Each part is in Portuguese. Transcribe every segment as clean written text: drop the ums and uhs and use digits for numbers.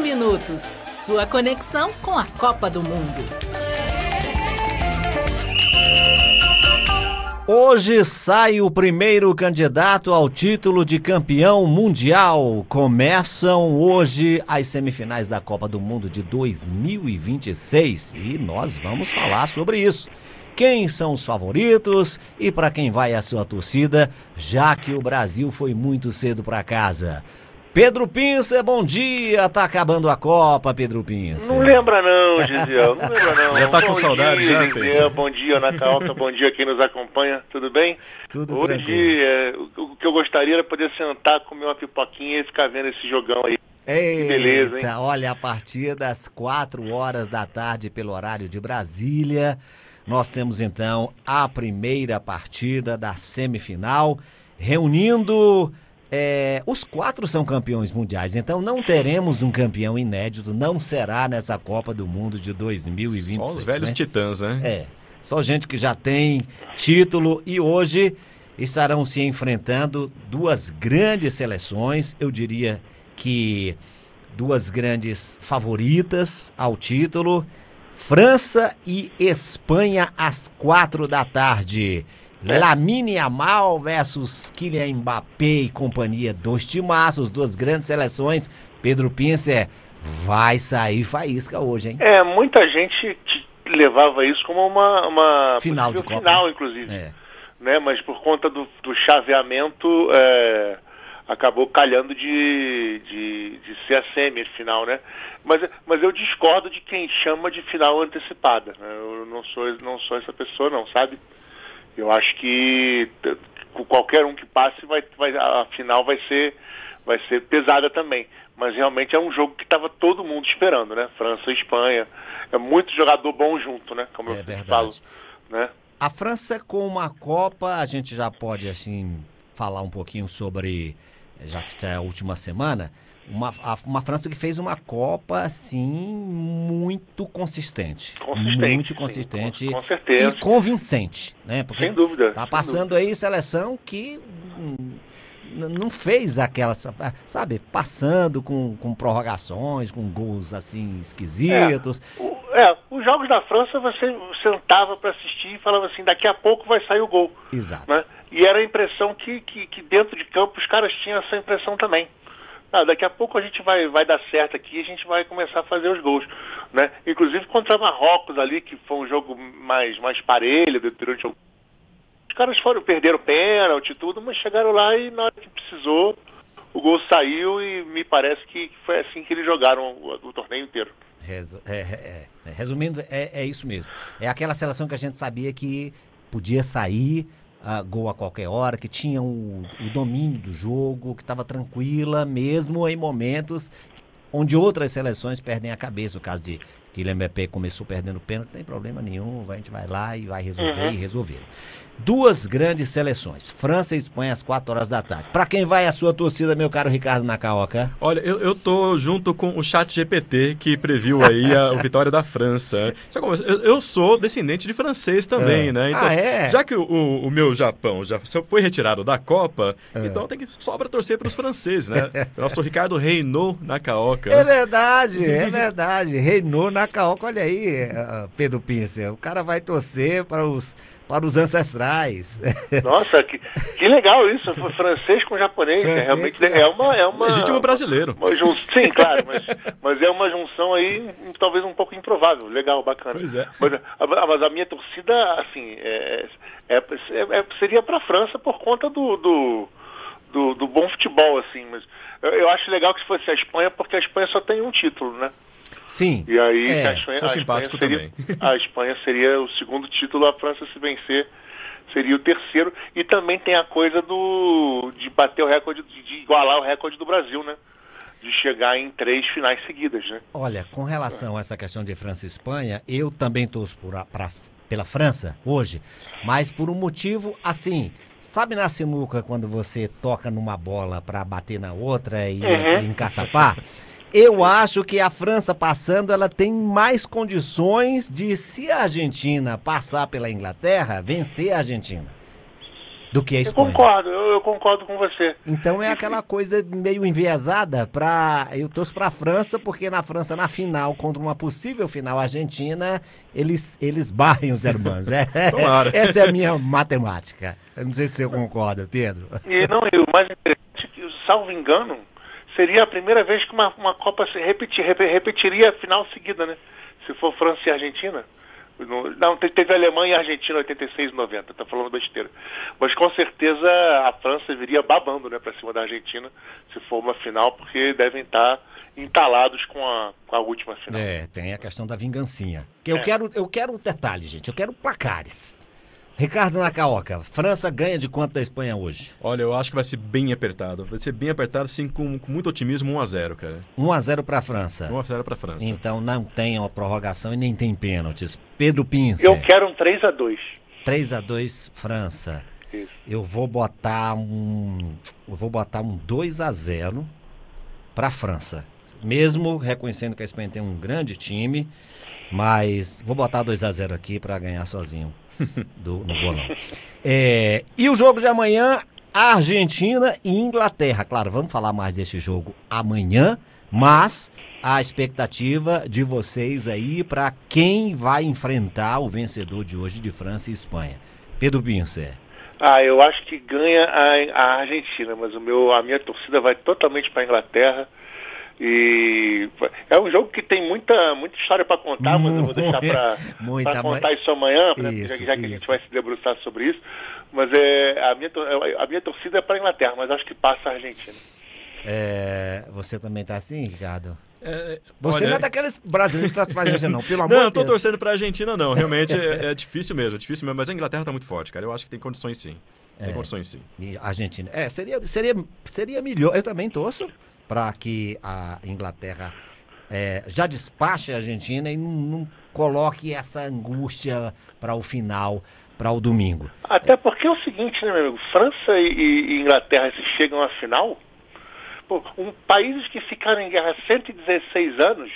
Minutos, sua conexão com a Copa do Mundo. Hoje sai o primeiro candidato ao título de campeão mundial. Começam hoje as semifinais da Copa do Mundo de 2026 e nós vamos falar sobre isso. Quem são os favoritos e para quem vai a sua torcida, já que o Brasil foi muito cedo para casa. Pedro Pincer, bom dia, tá acabando a Copa, Pedro Pincer. Não lembra não, Gisele, não lembra não. Já tá com saudade, já, Gisele, bom dia, Ana Calca, bom dia quem nos acompanha, tudo bem? Tudo Hoje, tranquilo. O que eu gostaria era poder sentar, comer uma pipoquinha e ficar vendo esse jogão aí. Eita, que beleza, hein? Olha, a partir das 4 horas da tarde pelo horário de Brasília, nós temos então a primeira partida da semifinal, reunindo... os 4 são campeões mundiais, então não teremos um campeão inédito, não será nessa Copa do Mundo de 2026. Só os velhos titãs, né? Só gente que já tem título e hoje estarão se enfrentando 2 grandes seleções, eu diria que 2 grandes favoritas ao título, França e Espanha às 4 da tarde. Lamine Yamal versus Kylian Mbappé e companhia, 2 timaços, 2 grandes seleções. Pedro Pincer, vai sair faísca hoje, hein? Muita gente levava isso como uma final de Copa. Final, inclusive. Né? Mas por conta do chaveamento, acabou calhando de ser a semifinal, né? Mas eu discordo de quem chama de final antecipada. Né? Eu não sou essa pessoa, não, sabe? Eu acho que qualquer um que passe, a final vai ser pesada também. Mas realmente é um jogo que estava todo mundo esperando, né? França e Espanha. É muito jogador bom junto, né? Como eu falo. Né? A França com uma Copa, a gente já pode assim falar um pouquinho sobre, já que é a última semana, uma França que fez uma Copa, assim, muito consistente. Muito consistente. Com certeza. E convincente, né? Porque sem dúvida. Tá passando aí seleção que não fez aquela, sabe, passando com prorrogações, com gols, assim, esquisitos. Os jogos da França você sentava para assistir e falava assim, daqui a pouco vai sair o gol. Exato. Né? E era a impressão que dentro de campo os caras tinham essa impressão também. Daqui a pouco a gente vai dar certo aqui e a gente vai começar a fazer os gols, né? Inclusive contra Marrocos ali, que foi um jogo mais parelho durante o... Os caras perderam pênalti e tudo, mas chegaram lá e na hora que precisou, o gol saiu e me parece que foi assim que eles jogaram o torneio inteiro. Resumindo, é isso mesmo. É aquela seleção que a gente sabia que podia sair... gol a qualquer hora, que tinha o domínio do jogo, que estava tranquila, mesmo em momentos onde outras seleções perdem a cabeça. O caso de Kylian Mbappé começou perdendo pênalti, não tem problema nenhum, a gente vai lá e vai resolver e resolver. 2 grandes seleções, França e Espanha às 4 horas da tarde. Para quem vai a sua torcida, meu caro Ricardo Nacaoca? Olha, eu tô junto com o ChatGPT que previu aí a vitória da França. Eu sou descendente de francês também, né? Então, já que o meu Japão já foi retirado da Copa, então tem que sobra torcer para os franceses, né? Nosso Ricardo reinou Nacaoca. É verdade. Reinou Nacaoca, olha aí, Pedro Pincer. O cara vai torcer para os ancestrais. Nossa, que legal isso. Foi francês com japonês. Realmente é uma legítimo brasileiro. Sim, claro, mas é uma junção aí talvez um pouco improvável. Legal, bacana. Pois é. Mas a minha torcida, assim, seria para a França por conta do bom futebol, assim. Mas eu acho legal que fosse a Espanha, porque a Espanha só tem um título, né? Sim. E aí a Espanha seria o segundo título, a França, se vencer, seria o terceiro. E também tem a coisa de bater o recorde, de igualar o recorde do Brasil, né? De chegar em 3 finais seguidas, né? Olha, com relação a essa questão de França e Espanha, eu também torço pela França hoje, mas por um motivo assim... Sabe na sinuca quando você toca numa bola para bater na outra e encaçapar? Eu acho que a França passando, ela tem mais condições de, se a Argentina passar pela Inglaterra, vencer a Argentina. do que a Espanha. Eu concordo com você. Então é aquela coisa meio enviesada eu torço pra França, porque na França, na final, contra uma possível final argentina, eles barrem os irmãos. Essa é a minha matemática. Eu não sei se você concorda, Pedro. E o mais interessante é que, salvo engano, seria a primeira vez que uma Copa se repetiria a final seguida, né? Se for França e Argentina. Não, teve Alemanha e Argentina 86 e 90, tá falando besteira. Mas com certeza a França viria babando, né, pra cima da Argentina, se for uma final, porque devem estar entalados com a última final. Tem a questão da vingancinha. Eu quero um detalhe, gente, eu quero placares. Ricardo Nacaoca, França ganha de quanto da Espanha hoje? Olha, eu acho que vai ser bem apertado. Vai ser bem apertado, sim, com muito otimismo, 1-0, cara. 1-0 pra França. 1-0 pra França. Então não tem uma prorrogação e nem tem pênaltis. Pedro Pince. Eu quero um 3-2. 3-2 França. Isso. Eu vou botar um 2-0 pra França. Mesmo reconhecendo que a Espanha tem um grande time, mas vou botar 2-0 aqui pra ganhar sozinho. No bolão. E o jogo de amanhã, Argentina e Inglaterra. Claro, vamos falar mais desse jogo amanhã, mas a expectativa de vocês aí para quem vai enfrentar o vencedor de hoje de França e Espanha. Pedro Pincer. Eu acho que ganha a Argentina, mas a minha torcida vai totalmente para a Inglaterra. E é um jogo que tem muita história para contar, mas eu vou deixar para contar isso amanhã, já que a gente vai se debruçar sobre isso. Mas a minha torcida é para a Inglaterra, mas acho que passa a Argentina. Você também tá assim, Ricardo? Você não é daqueles brasileiros que torcem pra Argentina, não, pelo amor de Deus. Não, não tô torcendo pra Argentina, não. Realmente é difícil mesmo, mas a Inglaterra tá muito forte, cara. Eu acho que tem condições sim. Tem condições sim. E a Argentina. Seria melhor. Eu também torço para que a Inglaterra já despache a Argentina e não coloque essa angústia para o final, para o domingo. Até porque é o seguinte, né, meu amigo? França e Inglaterra, se chegam à final, países que ficaram em guerra há 116 anos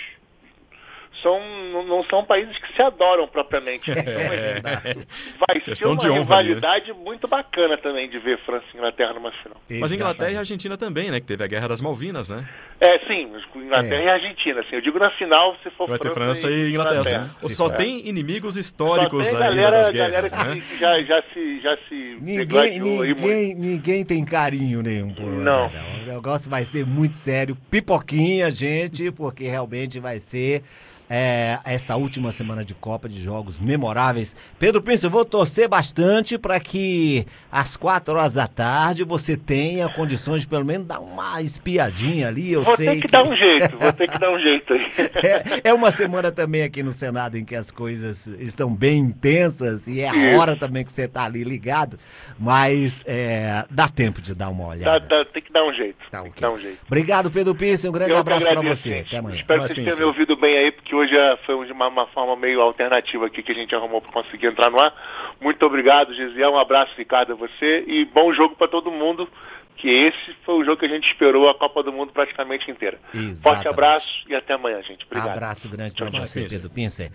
não são países que se adoram propriamente. Vai ser uma rivalidade muito bacana também de ver França e Inglaterra numa final. Mas Inglaterra e Argentina também, né? Que teve a Guerra das Malvinas, né? Sim, Inglaterra e Argentina. Assim, eu digo na final, se for vai ter França e Inglaterra. Só tem inimigos históricos aí nas guerras, galera né? que já se ninguém tem carinho nenhum por não. O negócio vai ser muito sério. Pipoquinha, gente, porque realmente vai ser essa última semana de Copa, de jogos memoráveis. Pedro Pince, eu vou torcer bastante para que às 4h da tarde você tenha condições de pelo menos dar uma espiadinha ali. Vou ter que dar um jeito aí. É uma semana também aqui no Senado em que as coisas estão bem intensas e é a hora também que você está ali ligado, mas dá tempo de dar uma olhada. Tem que dar um jeito. Dar um jeito. Obrigado, Pedro Pince, um grande abraço para você. Gente. Até amanhã. Espero que vocês tenham me ouvido bem aí, porque hoje foi uma forma meio alternativa aqui que a gente arrumou para conseguir entrar no ar. Muito obrigado, Gisiel. Um abraço, Ricardo, a você. E bom jogo para todo mundo, que esse foi o jogo que a gente esperou a Copa do Mundo praticamente inteira. Exatamente. Forte abraço e até amanhã, gente. Obrigado. Abraço grande para você, Pedro Pince.